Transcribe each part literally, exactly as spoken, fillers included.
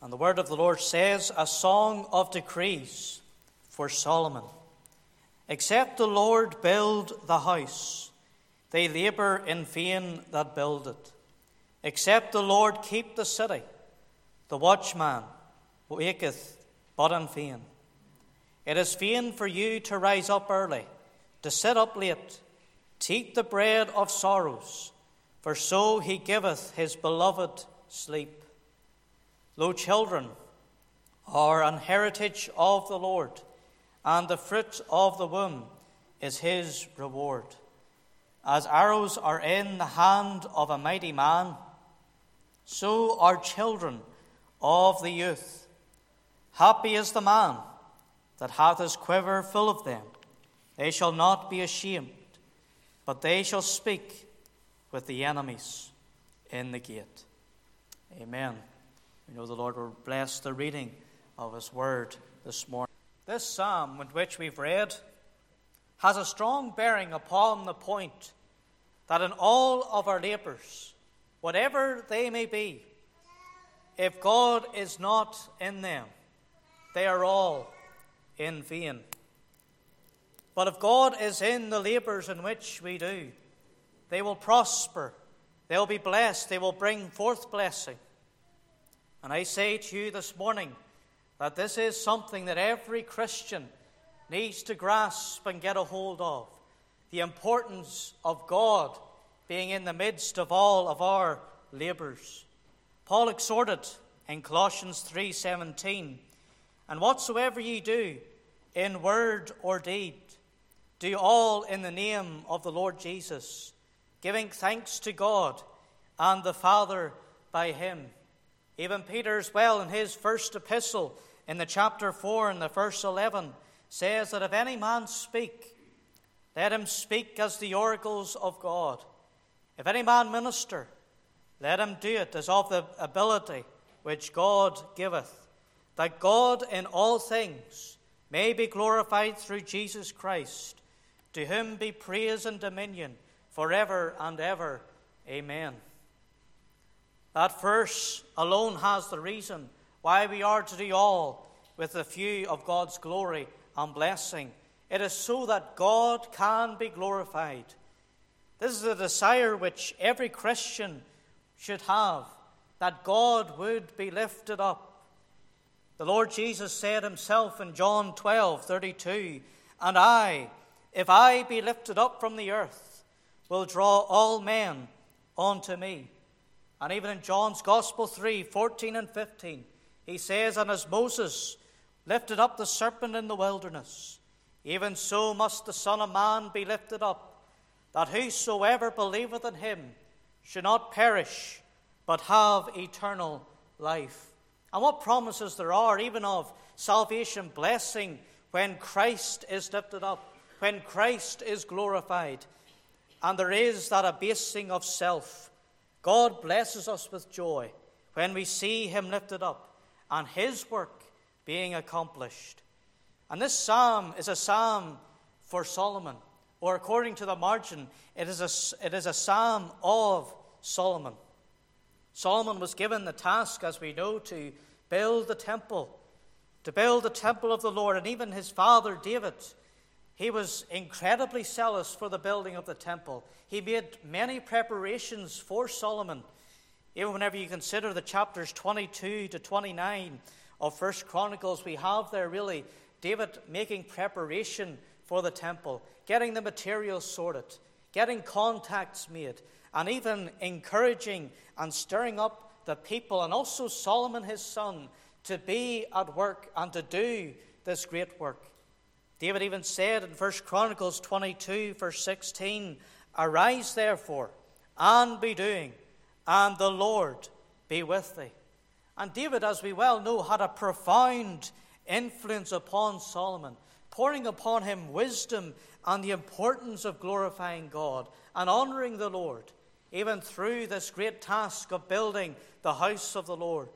And the word of the Lord says, a song of decrees for Solomon. Except the Lord build the house, they labor in vain that build it. Except the Lord keep the city, the watchman waketh but in vain. It is vain for you to rise up early, to sit up late, to eat the bread of sorrows, for so he giveth his beloved sleep. Lo, children are an heritage of the Lord, and the fruit of the womb is his reward. As arrows are in the hand of a mighty man, so are children of the youth. Happy is the man that hath his quiver full of them. They shall not be ashamed, but they shall speak with the enemies in the gate. Amen. We know the Lord will bless the reading of his word this morning. This psalm, which we've read, has a strong bearing upon the point that in all of our labours, whatever they may be, if God is not in them, they are all in vain. But if God is in the labours in which we do, they will prosper, they will be blessed, they will bring forth blessing. And I say to you this morning that this is something that every Christian needs to grasp and get a hold of. The importance of God being in the midst of all of our labours. Paul exhorted in Colossians three seventeen, and whatsoever ye do, in word or deed, do all in the name of the Lord Jesus, giving thanks to God and the Father by him. Even Peter as well, in his first epistle, in the chapter four and the verse eleven, says that if any man speak, let him speak as the oracles of God. If any man minister, let him do it as of the ability which God giveth, that God in all things may be glorified through Jesus Christ, to whom be praise and dominion forever and ever. Amen. That verse alone has the reason why we are to do all with the view of God's glory and blessing. It is so that God can be glorified. This is a desire which every Christian should have, that God would be lifted up. The Lord Jesus said himself in John twelve thirty-two, and I, if I be lifted up from the earth, will draw all men unto me. And even in John's Gospel three fourteen and fifteen, he says, and as Moses lifted up the serpent in the wilderness, even so must the Son of Man be lifted up, that whosoever believeth in him should not perish, but have eternal life. And what promises there are even of salvation blessing when Christ is lifted up, when Christ is glorified, and there is that abasing of self. God blesses us with joy when we see him lifted up and his work being accomplished. And this psalm is a psalm for Solomon, or according to the margin, it is a, it is a psalm of Solomon. Solomon was given the task, as we know, to build the temple, to build the temple of the Lord. And even his father David, he was incredibly zealous for the building of the temple. He made many preparations for Solomon. Even whenever you consider the chapters twenty-two to twenty-nine of First Chronicles, we have there really David making preparation for the temple, getting the materials sorted, getting contacts made, and even encouraging and stirring up the people, and also Solomon his son, to be at work and to do this great work. David even said in First Chronicles twenty-two, verse sixteen, arise therefore, and be doing, and the Lord be with thee. And David, as we well know, had a profound influence upon Solomon, pouring upon him wisdom and the importance of glorifying God and honoring the Lord, even through this great task of building the house of the Lord.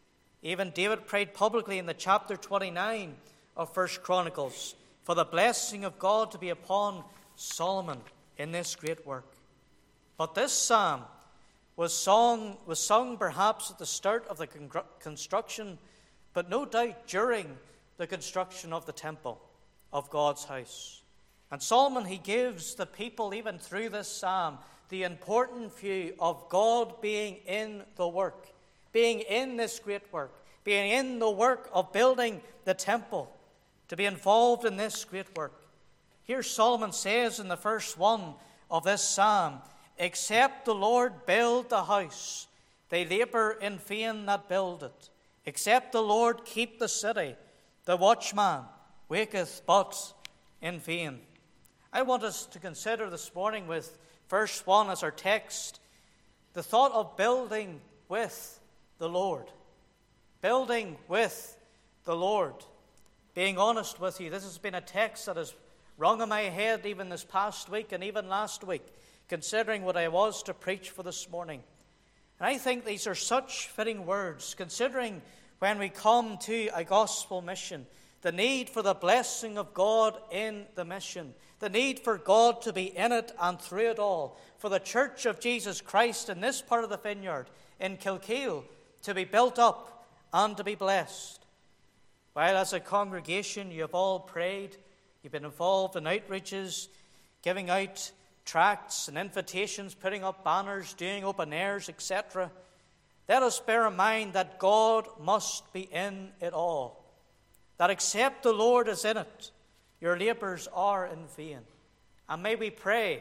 Even David prayed publicly in the chapter twenty-nine of First Chronicles for the blessing of God to be upon Solomon in this great work. But this psalm was sung, was sung perhaps at the start of the con- construction, but no doubt during the construction of the temple of God's house. And Solomon, he gives the people, even through this psalm, the important view of God being in the work, being in this great work, being in the work of building the temple, to be involved in this great work. Here Solomon says in the verse one of this psalm, "Except the Lord build the house, they labor in vain that build it. Except the Lord keep the city, the watchman waketh but in vain." I want us to consider this morning with verse one as our text, the thought of building with the Lord. Building with the Lord. Being honest with you, this has been a text that has rung in my head even this past week and even last week, considering what I was to preach for this morning. And I think these are such fitting words, considering when we come to a gospel mission, the need for the blessing of God in the mission, the need for God to be in it and through it all, for the Church of Jesus Christ in this part of the vineyard, in Kilkeel, to be built up and to be blessed. While as a congregation you have all prayed, you've been involved in outreaches, giving out tracts and invitations, putting up banners, doing open airs, et cetera, let us bear in mind that God must be in it all. That except the Lord is in it, your labours are in vain. And may we pray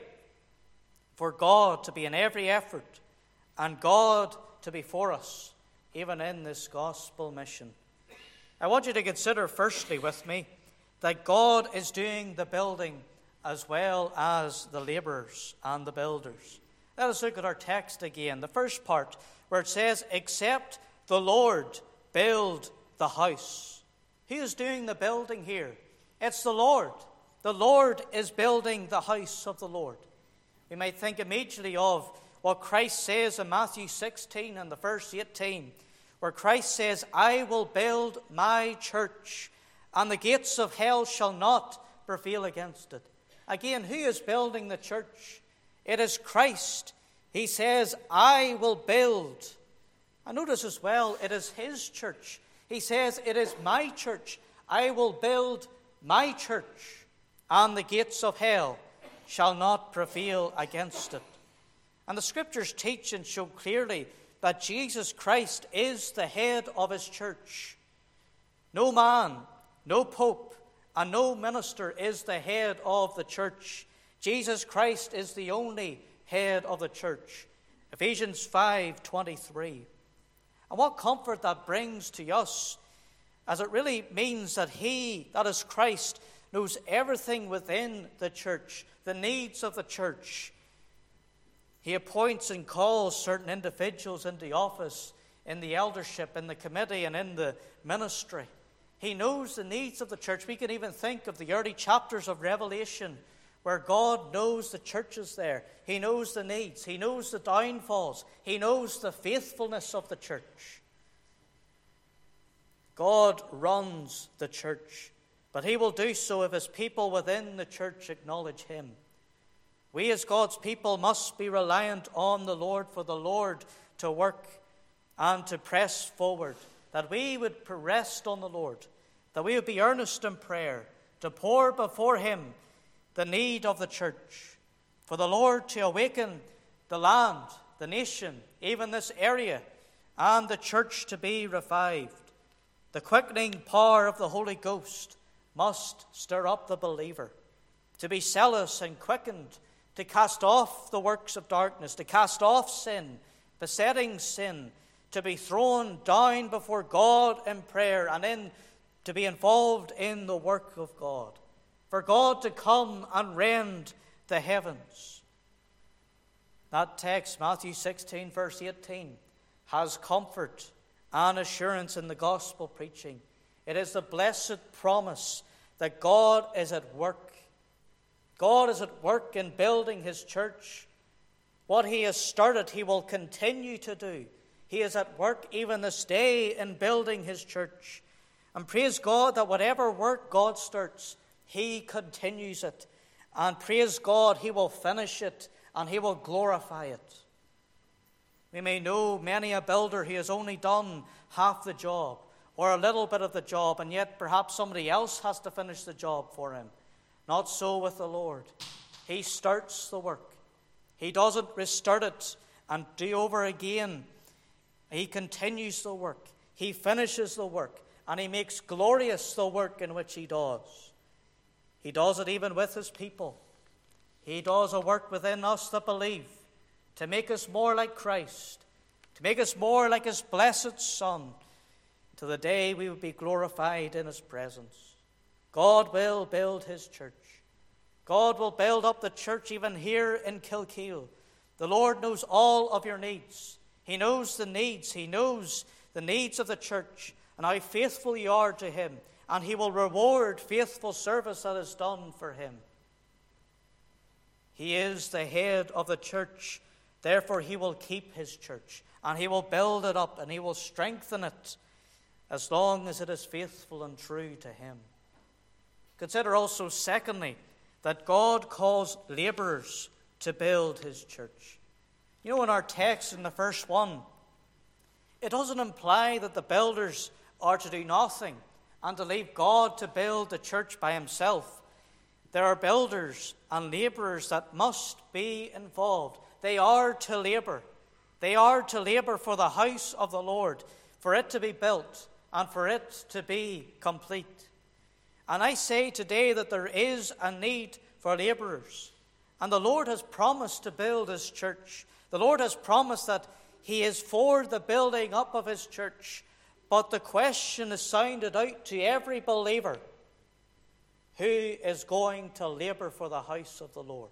for God to be in every effort and God to be for us, even in this gospel mission. I want you to consider firstly with me that God is doing the building as well as the labourers and the builders. Let us look at our text again. The first part where it says, "Except the Lord build the house." Who is doing the building here? It's the Lord. The Lord is building the house of the Lord. We might think immediately of what Christ says in Matthew sixteen and the verse eighteen, where Christ says, "I will build my church, and the gates of hell shall not prevail against it." Again, who is building the church? It is Christ. He says, "I will build." And notice as well, it is his church. He says, "It is my church. I will build my church, and the gates of hell shall not prevail against it." And the Scriptures teach and show clearly that Jesus Christ is the head of his church. No man, no pope, and no minister is the head of the church. Jesus Christ is the only head of the church. Ephesians five twenty-three. And what comfort that brings to us, as it really means that he, that is Christ, knows everything within the church, the needs of the church. He appoints and calls certain individuals into office, in the eldership, in the committee, and in the ministry. He knows the needs of the church. We can even think of the early chapters of Revelation, where God knows the churches there. He knows the needs. He knows the downfalls. He knows the faithfulness of the church. God runs the church, but he will do so if his people within the church acknowledge him. We as God's people must be reliant on the Lord for the Lord to work and to press forward, that we would rest on the Lord, that we would be earnest in prayer, to pour before him the need of the church, for the Lord to awaken the land, the nation, even this area, and the church to be revived. The quickening power of the Holy Ghost must stir up the believer to be zealous and quickened, to cast off the works of darkness, to cast off sin, besetting sin, to be thrown down before God in prayer, and in to be involved in the work of God, for God to come and rend the heavens. That text, Matthew sixteen, verse eighteen, has comfort and assurance in the gospel preaching. It is the blessed promise that God is at work. God is at work in building his church. What he has started, he will continue to do. He is at work even this day in building his church. And praise God that whatever work God starts, he continues it. And praise God, he will finish it and he will glorify it. We may know many a builder who has only done half the job or a little bit of the job, and yet perhaps somebody else has to finish the job for him. Not so with the Lord. He starts the work. He doesn't restart it and do over again. He continues the work. He finishes the work, and he makes glorious the work in which he does. He does it even with his people. He does a work within us that believe, to make us more like Christ, to make us more like his blessed Son, to the day we will be glorified in his presence. God will build his church. God will build up the church even here in Kilkeel. The Lord knows all of your needs. He knows the needs. He knows the needs of the church and how faithful you are to him. And he will reward faithful service that is done for him. He is the head of the church. Therefore, he will keep his church. And he will build it up and he will strengthen it as long as it is faithful and true to him. Consider also, secondly, that God calls laborers to build his church. You know, in our text in the first one, it doesn't imply that the builders are to do nothing and to leave God to build the church by himself. There are builders and laborers that must be involved. They are to labor. They are to labor for the house of the Lord, for it to be built and for it to be complete. And I say today that there is a need for laborers. And the Lord has promised to build his church. The Lord has promised that he is for the building up of his church. But the question is sounded out to every believer: who is going to labor for the house of the Lord?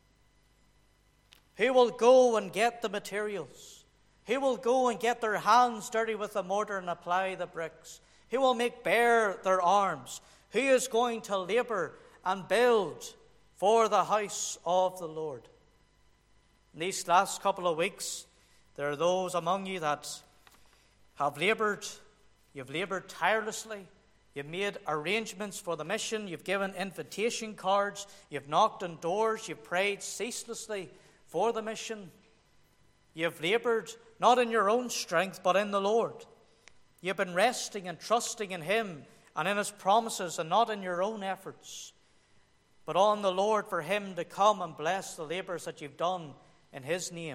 Who will go and get the materials? Who will go and get their hands dirty with the mortar and apply the bricks? Who will make bare their arms? Who is going to labor and build for the house of the Lord? In these last couple of weeks, there are those among you that have labored. You've labored tirelessly. You've made arrangements for the mission. You've given invitation cards. You've knocked on doors. You've prayed ceaselessly for the mission. You've labored not in your own strength, but in the Lord. You've been resting and trusting in him and in his promises, and not in your own efforts, but on the Lord for him to come and bless the labors that you've done in his name.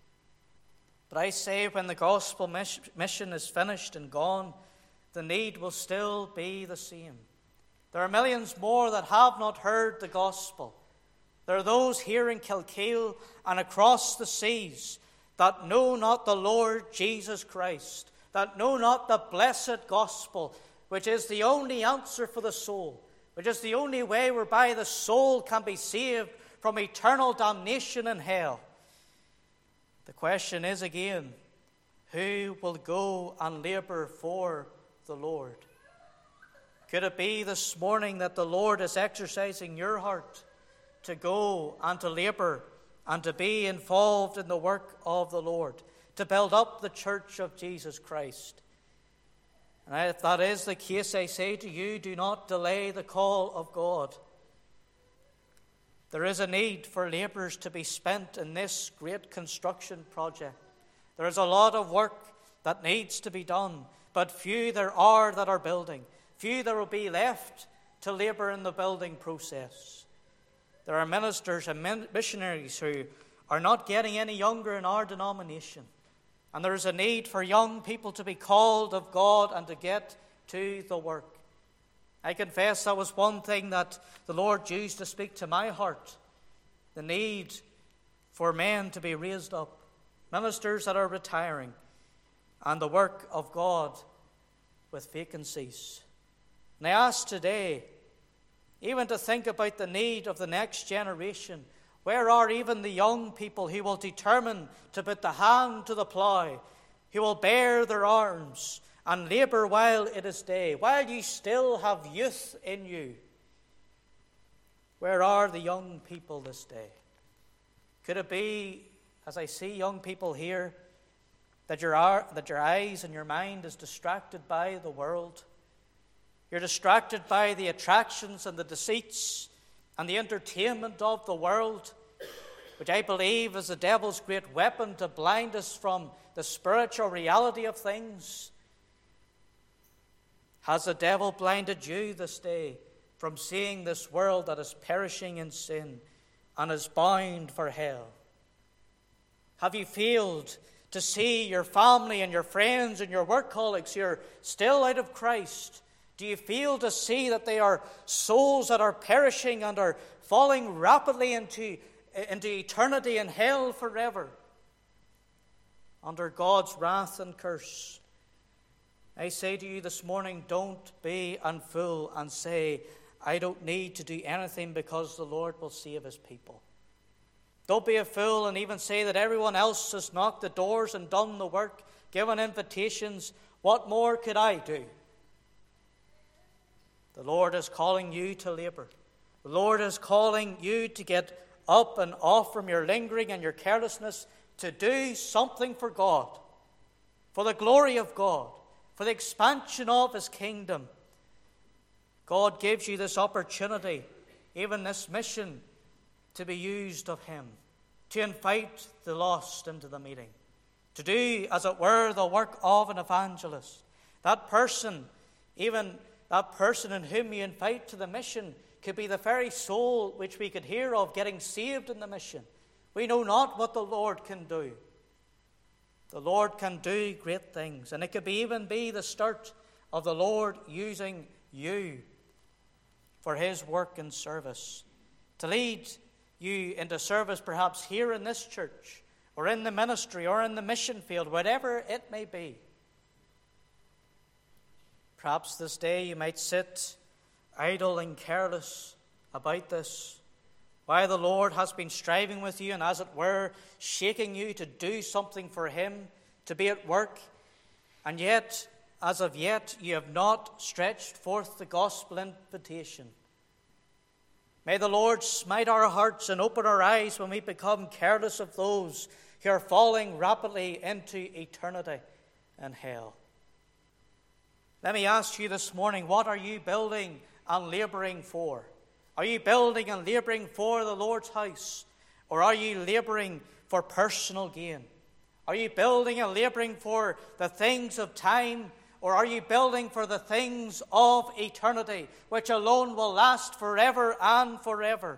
But I say, when the gospel mission is finished and gone, the need will still be the same. There are millions more that have not heard the gospel. There are those here in Kilkeel and across the seas that know not the Lord Jesus Christ, that know not the blessed gospel, which is the only answer for the soul, which is the only way whereby the soul can be saved from eternal damnation in hell. The question is again, who will go and labor for the Lord? Could it be this morning that the Lord is exercising your heart to go and to labor and to be involved in the work of the Lord, to build up the church of Jesus Christ? And if that is the case, I say to you, do not delay the call of God. There is a need for laborers to be spent in this great construction project. There is a lot of work that needs to be done, but few there are that are building. Few there will be left to labor in the building process. There are ministers and missionaries who are not getting any younger in our denomination. And there is a need for young people to be called of God and to get to the work. I confess that was one thing that the Lord used to speak to my heart. The need for men to be raised up. Ministers that are retiring. And the work of God with vacancies. And I ask today, even to think about the need of the next generation. Where are even the young people who will determine to put the hand to the plough, who will bear their arms and labour while it is day, while you still have youth in you? Where are the young people this day? Could it be, as I see young people here, that your, that your eyes and your mind is distracted by the world? You're distracted by the attractions and the deceits and the entertainment of the world. which I believe is the devil's great weapon to blind us from the spiritual reality of things. Has the devil blinded you this day from seeing this world that is perishing in sin and is bound for hell? Have you failed to see your family and your friends and your work colleagues who are still out of Christ? Do you fail to see that they are souls that are perishing and are falling rapidly into, into eternity in hell forever, under God's wrath and curse? I say to you this morning, don't be a fool and say, I don't need to do anything because the Lord will save his people. Don't be a fool and even say that everyone else has knocked the doors and done the work, given invitations. What more could I do? The Lord is calling you to labor. The Lord is calling you to get up and off from your lingering and your carelessness, to do something for God, for the glory of God, for the expansion of his kingdom. God gives you this opportunity, even this mission, to be used of him, to invite the lost into the meeting, to do, as it were, the work of an evangelist. That person, even that person in whom you invite to the mission, could be the very soul which we could hear of getting saved in the mission. We know not what the Lord can do. The Lord can do great things, and it could be even be the start of the Lord using you for his work and service, to lead you into service perhaps here in this church, or in the ministry, or in the mission field, whatever it may be. Perhaps this day you might sit idle and careless about this, while the Lord has been striving with you and, as it were, shaking you to do something for him, to be at work, and yet, as of yet, you have not stretched forth the gospel invitation. May the Lord smite our hearts and open our eyes when we become careless of those who are falling rapidly into eternity and hell. Let me ask you this morning, what are you building and laboring for? Are you building and laboring for the Lord's house, or are you laboring for personal gain? Are you building and laboring for the things of time, or are you building for the things of eternity, which alone will last forever and forever?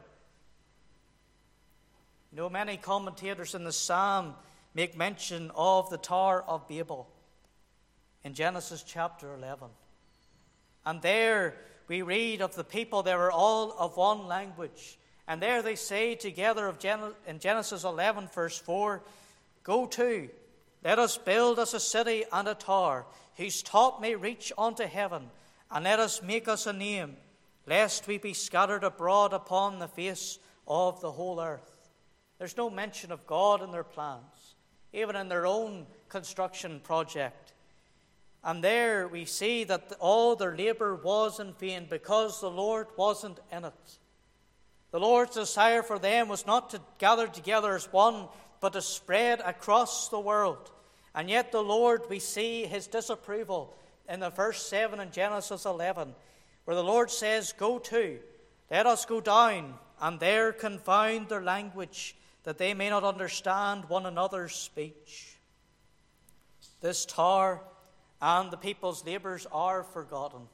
You know, many commentators in the Psalm make mention of the Tower of Babel in Genesis chapter eleven. And there we read of the people, they were all of one language. And there they say together of Gen- in Genesis eleven, verse four, "Go to, let us build us a city and a tower, whose top may reach unto heaven, and let us make us a name, lest we be scattered abroad upon the face of the whole earth." There's no mention of God in their plans, even in their own construction project. And there we see that all their labor was in vain, because the Lord wasn't in it. The Lord's desire for them was not to gather together as one, but to spread across the world. And yet the Lord, we see his disapproval in the verse seven in Genesis eleven, where the Lord says, "Go to, let us go down, and there confound their language, that they may not understand one another's speech." This tower and the people's labors are forgotten,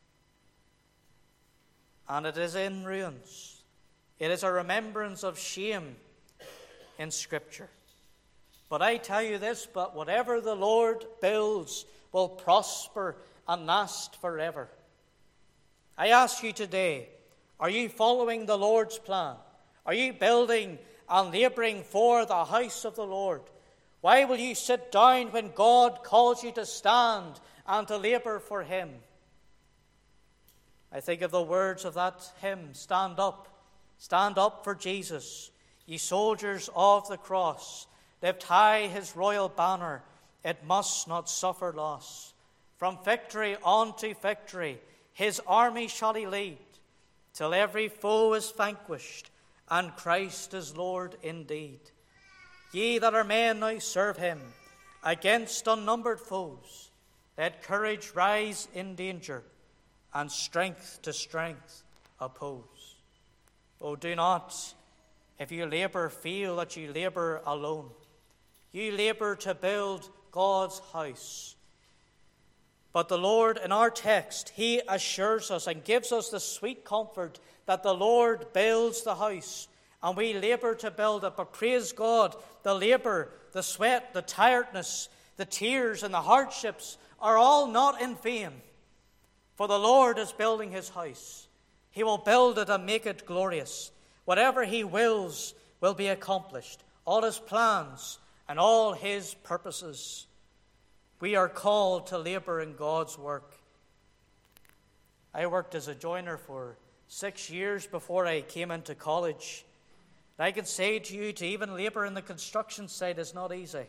and it is in ruins. It is a remembrance of shame in Scripture. But I tell you this, but whatever the Lord builds will prosper and last forever. I ask you today, are you following the Lord's plan? Are you building and laboring for the house of the Lord? Why will you sit down when God calls you to stand and to labor for him? I think of the words of that hymn, "Stand up, stand up for Jesus, ye soldiers of the cross. Lift high his royal banner, it must not suffer loss. From victory on to victory, his army shall he lead, till every foe is vanquished, and Christ is Lord indeed. Ye that are men now serve him, against unnumbered foes. Let courage rise in danger, and strength to strength oppose." Oh, do not if you labor, feel that you labor alone. You labor to build God's house. But the Lord, in our text, he assures us and gives us the sweet comfort that the Lord builds the house, and we labor to build it. But praise God, the labor, the sweat, the tiredness, the tears, and the hardships are all not in vain. For the Lord is building his house. He will build it and make it glorious. Whatever he wills will be accomplished. All his plans and all his purposes. We are called to labor in God's work. I worked as a joiner for six years before I came into college. And I can say to you, to even labor in the construction site is not easy.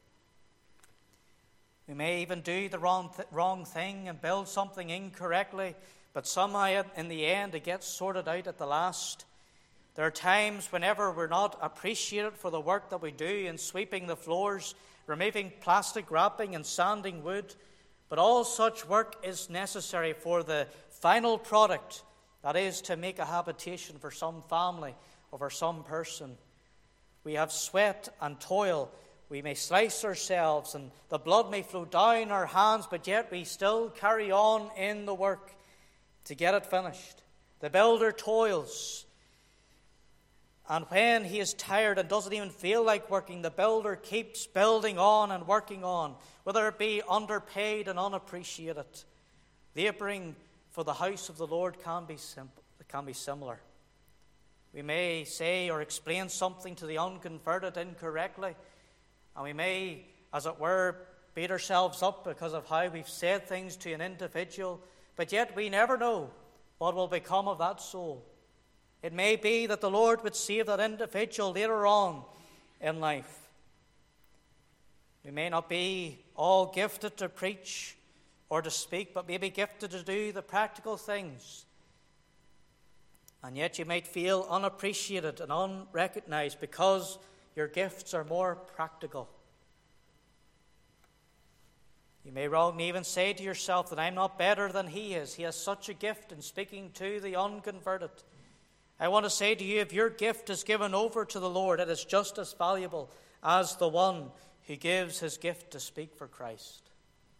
We may even do the wrong, th- wrong thing and build something incorrectly, but somehow in the end it gets sorted out at the last. There are times whenever we're not appreciated for the work that we do in sweeping the floors, removing plastic wrapping and sanding wood, but all such work is necessary for the final product, that is to make a habitation for some family or for some person. We have sweat and toil. We may slice ourselves and the blood may flow down our hands, but yet we still carry on in the work to get it finished. The builder toils. And when he is tired and doesn't even feel like working, the builder keeps building on and working on, whether it be underpaid and unappreciated. Laboring for the house of the Lord can be simple, can be similar. We may say or explain something to the unconverted incorrectly, and we may, as it were, beat ourselves up because of how we've said things to an individual, but yet we never know what will become of that soul. It may be that the Lord would save that individual later on in life. We may not be all gifted to preach or to speak, but maybe gifted to do the practical things. And yet you might feel unappreciated and unrecognized because your gifts are more practical. You may wrongly even say to yourself that I'm not better than he is. He has such a gift in speaking to the unconverted. I want to say to you, if your gift is given over to the Lord, it is just as valuable as the one who gives his gift to speak for Christ.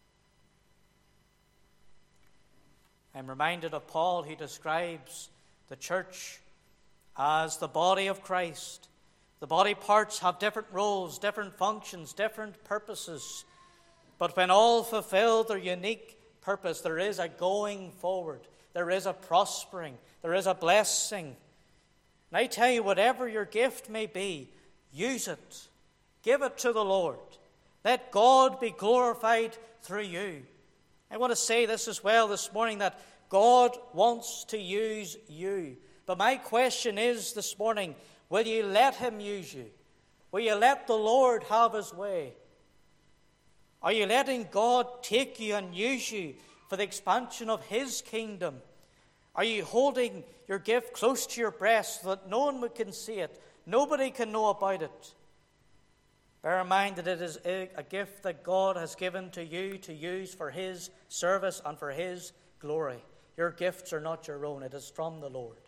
I'm reminded of Paul, who describes the church as the body of Christ. The body parts have different roles, different functions, different purposes. But when all fulfill their unique purpose, there is a going forward. There is a prospering. There is a blessing. And I tell you, whatever your gift may be, use it. Give it to the Lord. Let God be glorified through you. I want to say this as well this morning, that God wants to use you. But my question is this morning, will you let him use you? Will you let the Lord have his way? Are you letting God take you and use you for the expansion of his kingdom? Are you holding your gift close to your breast so that no one can see it? Nobody can know about it. Bear in mind that it is a gift that God has given to you to use for his service and for his glory. Your gifts are not your own. It is from the Lord.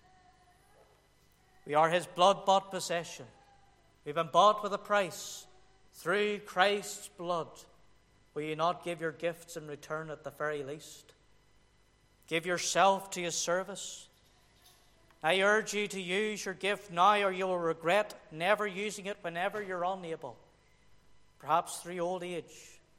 We are his blood-bought possession. We've been bought with a price through Christ's blood. Will you not give your gifts in return at the very least? Give yourself to his service. I urge you to use your gift now, or you will regret never using it whenever you're unable, perhaps through old age.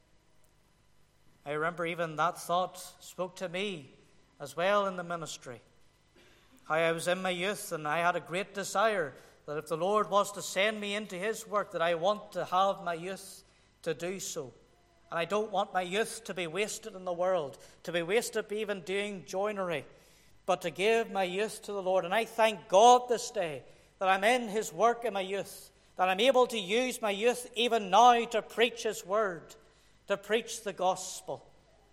I remember even that thought spoke to me as well in the ministry. How I was in my youth and I had a great desire that if the Lord was to send me into his work, that I want to have my youth to do so. And I don't want my youth to be wasted in the world, to be wasted even doing joinery, but to give my youth to the Lord. And I thank God this day that I'm in his work in my youth, that I'm able to use my youth even now to preach his word, to preach the gospel.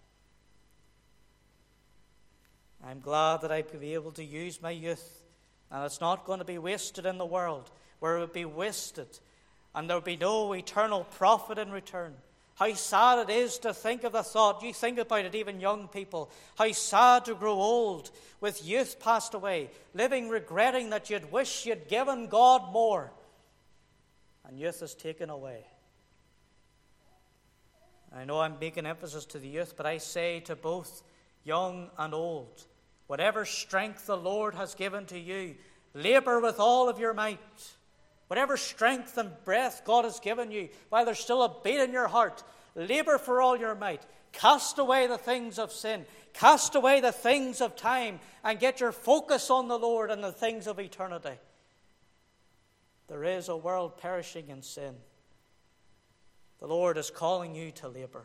I'm glad that I could be able to use my youth, and it's not going to be wasted in the world, where it would be wasted, and there would be no eternal profit in return. How sad it is to think of the thought, you think about it, even young people, how sad to grow old with youth passed away, living regretting that you'd wish you'd given God more, and youth is taken away. I know I'm making emphasis to the youth, but I say to both young and old, whatever strength the Lord has given to you, labor with all of your might. Whatever strength and breath God has given you, while there's still a beat in your heart, labor for all your might. Cast away the things of sin. Cast away the things of time and get your focus on the Lord and the things of eternity. There is a world perishing in sin. The Lord is calling you to labor.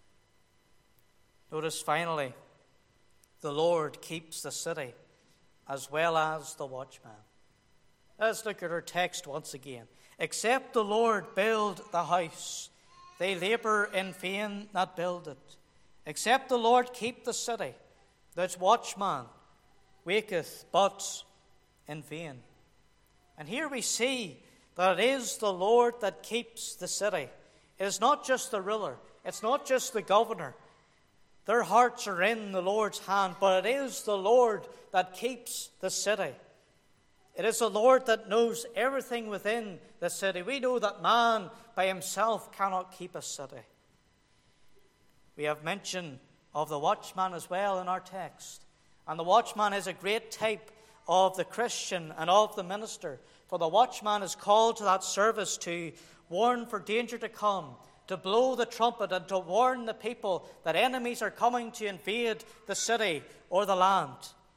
Notice finally, the Lord keeps the city as well as the watchman. Let's look at our text once again. Except the Lord build the house, they labor in vain that build it. Except the Lord keep the city, that watchman waketh but in vain. And here we see that it is the Lord that keeps the city. It is not just the ruler. It's not just the governor. Their hearts are in the Lord's hand, but it is the Lord that keeps the city. It is the Lord that knows everything within the city. We know that man by himself cannot keep a city. We have mention of the watchman as well in our text. And the watchman is a great type of the Christian and of the minister. For the watchman is called to that service to warn for danger to come, to blow the trumpet and to warn the people that enemies are coming to invade the city or the land,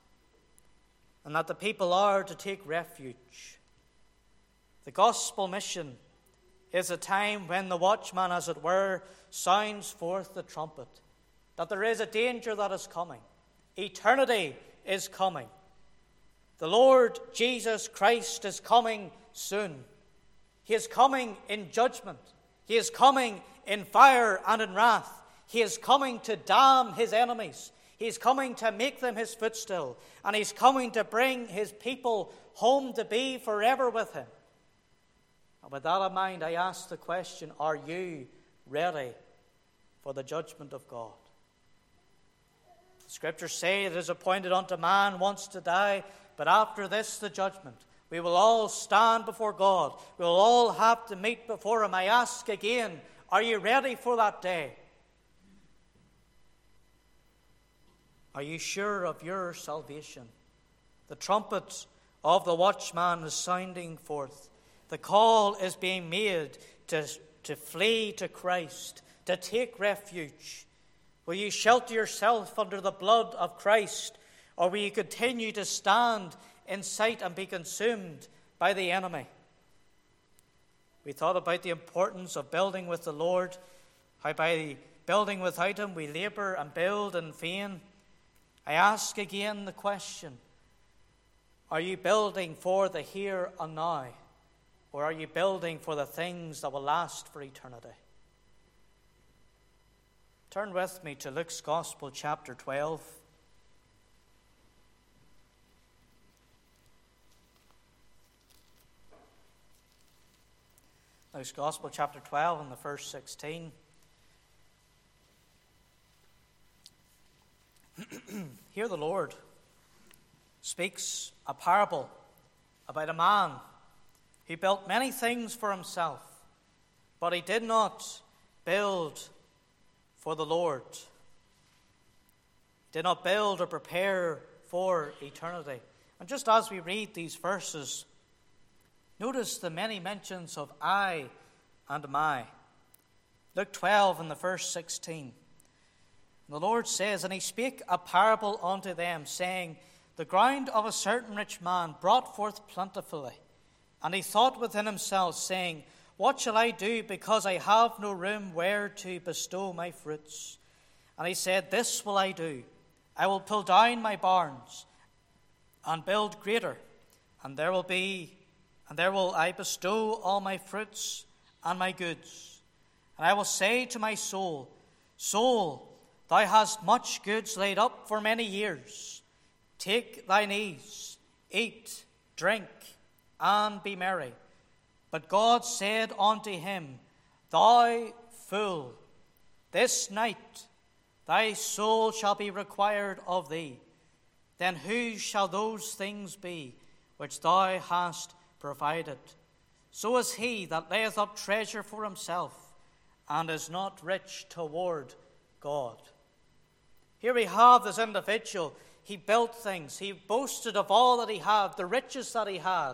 and that the people are to take refuge. The gospel mission is a time when the watchman, as it were, sounds forth the trumpet, that there is a danger that is coming. Eternity is coming. The Lord Jesus Christ is coming soon. He is coming in judgment. He is coming in fire and in wrath. He is coming to damn his enemies. He is coming to make them his footstool. And he's coming to bring his people home to be forever with him. And with that in mind, I ask the question, are you ready for the judgment of God? The scriptures say it is appointed unto man once to die, but after this the judgment. We will all stand before God. We will all have to meet before him. I ask again, are you ready for that day? Are you sure of your salvation? The trumpet of the watchman is sounding forth. The call is being made to, to flee to Christ, to take refuge. Will you shelter yourself under the blood of Christ, or will you continue to stand in sight and be consumed by the enemy? We thought about the importance of building with the Lord, how by building without him we labor and build in vain. I ask again the question, are you building for the here and now, or are you building for the things that will last for eternity? Turn with me to Luke's Gospel, chapter twelve. Luke's Gospel, chapter twelve, and the verse sixteen. Here the Lord speaks a parable about a man who built many things for himself, but he did not build for the Lord. He did not build or prepare for eternity. And just as we read these verses, notice the many mentions of I and my. Luke twelve and the verse sixteen. The Lord says, and he spake a parable unto them, saying, the ground of a certain rich man brought forth plentifully. And he thought within himself, saying, what shall I do, because I have no room where to bestow my fruits? And he said, this will I do. I will pull down my barns and build greater, and there will be, and there will I bestow all my fruits and my goods. And I will say to my soul, soul, thou hast much goods laid up for many years. Take thine ease, eat, drink, and be merry. But God said unto him, thou fool, This night thy soul shall be required of thee. Then whose shall those things be which thou hast provided? So is he that layeth up treasure for himself, and is not rich toward God. Here we have this individual. He built things. He boasted of all that he had, the riches that he had.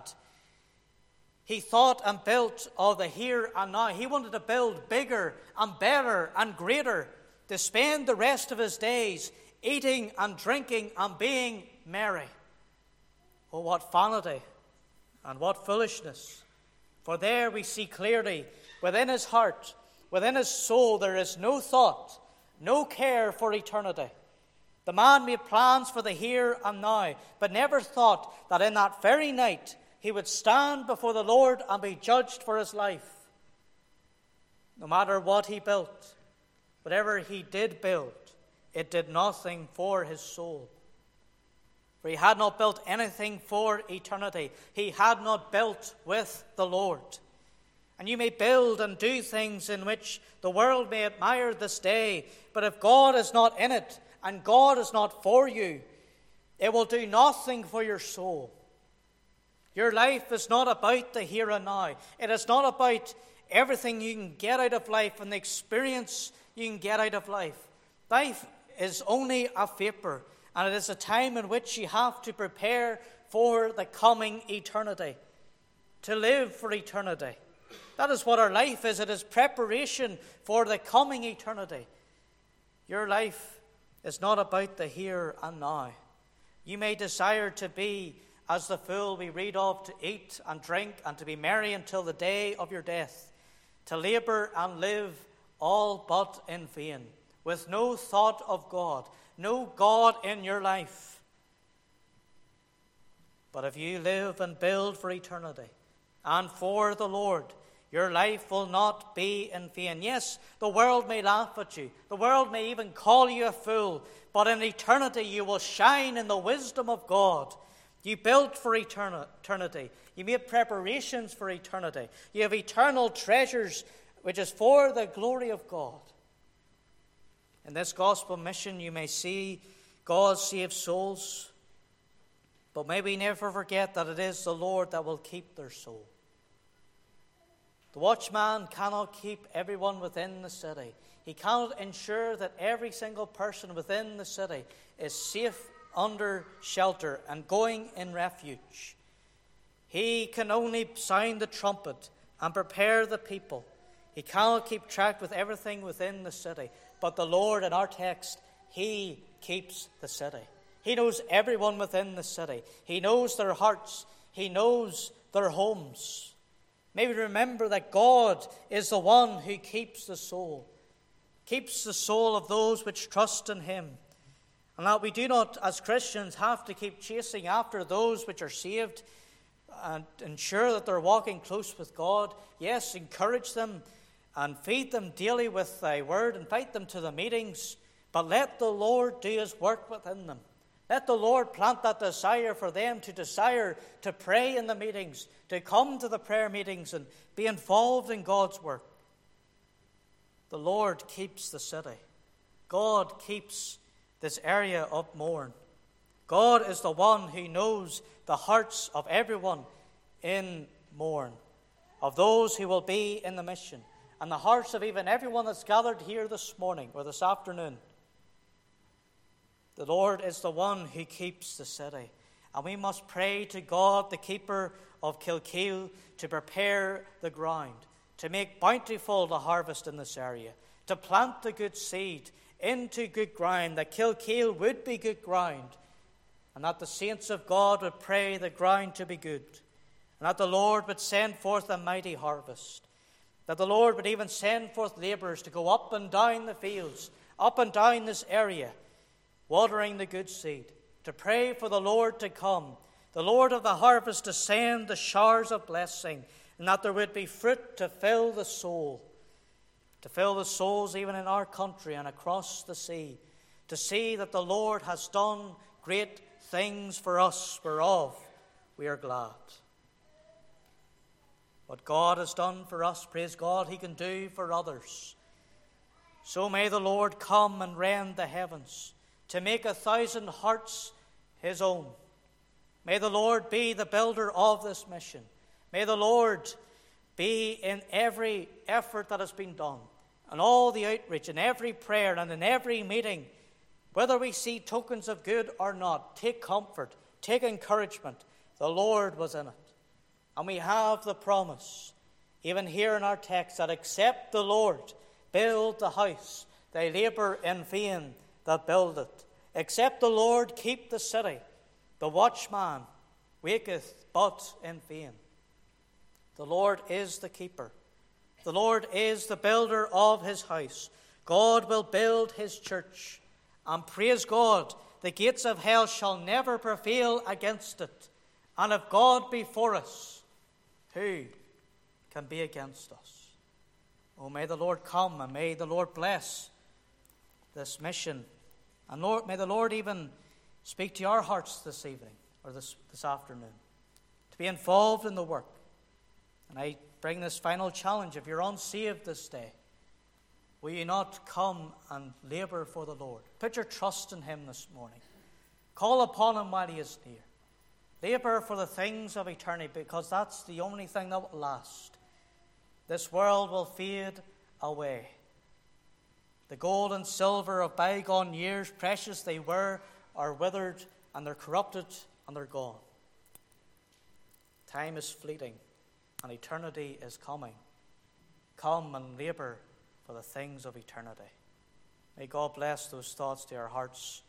He thought and built of the here and now. He wanted to build bigger and better and greater, to spend the rest of his days eating and drinking and being merry. Oh, what vanity and what foolishness. For there we see clearly, within his heart, within his soul, there is no thought, no care for eternity. The man made plans for the here and now, but never thought that in that very night he would stand before the Lord and be judged for his life. No matter what he built, whatever he did build, it did nothing for his soul. For he had not built anything for eternity. He had not built with the Lord. And you may build and do things in which the world may admire this day, but if God is not in it, and God is not for you, it will do nothing for your soul. Your life is not about the here and now. It is not about everything you can get out of life and the experience you can get out of life. Life is only a vapor, and it is a time in which you have to prepare for the coming eternity, to live for eternity. That is what our life is. It is preparation for the coming eternity. Your life is not about the here and now. You may desire to be as the fool we read of, to eat and drink and to be merry until the day of your death, to labor and live all but in vain, with no thought of God, no God in your life. But if you live and build for eternity and for the Lord, your life will not be in vain. Yes, the world may laugh at you. The world may even call you a fool. But in eternity you will shine in the wisdom of God. You built for eternity. You made preparations for eternity. You have eternal treasures, which is for the glory of God. In this gospel mission you may see God save souls. But may we never forget that it is the Lord that will keep their soul. The watchman cannot keep everyone within the city. He cannot ensure that every single person within the city is safe under shelter and going in refuge. He can only sound the trumpet and prepare the people. He cannot keep track with everything within the city. But the Lord, in our text, He keeps the city. He knows everyone within the city. He knows their hearts. He knows their homes. May we remember that God is the one who keeps the soul, keeps the soul of those which trust in Him. And that we do not, as Christians, have to keep chasing after those which are saved and ensure that they're walking close with God. Yes, encourage them and feed them daily with Thy word, invite them to the meetings, but let the Lord do His work within them. Let the Lord plant that desire for them to desire to pray in the meetings, to come to the prayer meetings and be involved in God's work. The Lord keeps the city. God keeps this area of Mourne. God is the one who knows the hearts of everyone in Mourne, of those who will be in the mission, and the hearts of even everyone that's gathered here this morning or this afternoon. The Lord is the one who keeps the city. And we must pray to God, the keeper of Kilkeel, to prepare the ground, to make bountiful the harvest in this area, to plant the good seed into good ground, that Kilkeel would be good ground, and that the saints of God would pray the ground to be good, and that the Lord would send forth a mighty harvest, that the Lord would even send forth laborers to go up and down the fields, up and down this area, watering the good seed, to pray for the Lord to come, the Lord of the harvest to send the showers of blessing, and that there would be fruit to fill the soul, to fill the souls even in our country and across the sea, to see that the Lord has done great things for us, whereof we are glad. What God has done for us, praise God, He can do for others. So may the Lord come and rend the heavens to make a thousand hearts his own. May the Lord be the builder of this mission. May the Lord be in every effort that has been done, and all the outreach, in every prayer and in every meeting. Whether we see tokens of good or not, take comfort, take encouragement. The Lord was in it. And we have the promise, even here in our text, that except the Lord build the house, they labor in vain that build it. Except the Lord keep the city, the watchman waketh but in vain. The Lord is the keeper. The Lord is the builder of his house. God will build his church. And praise God, the gates of hell shall never prevail against it. And if God be for us, who can be against us? Oh, may the Lord come, and may the Lord bless this mission. And Lord, may the Lord even speak to our hearts this evening, or this, this afternoon, to be involved in the work. And I bring this final challenge. If you're unsaved this day, will you not come and labor for the Lord? Put your trust in him this morning. Call upon him while he is near. Labor for the things of eternity, because that's the only thing that will last. This world will fade away. The gold and silver of bygone years, precious they were, are withered, and they're corrupted, and they're gone. Time is fleeting, and eternity is coming. Come and labor for the things of eternity. May God bless those thoughts to our hearts.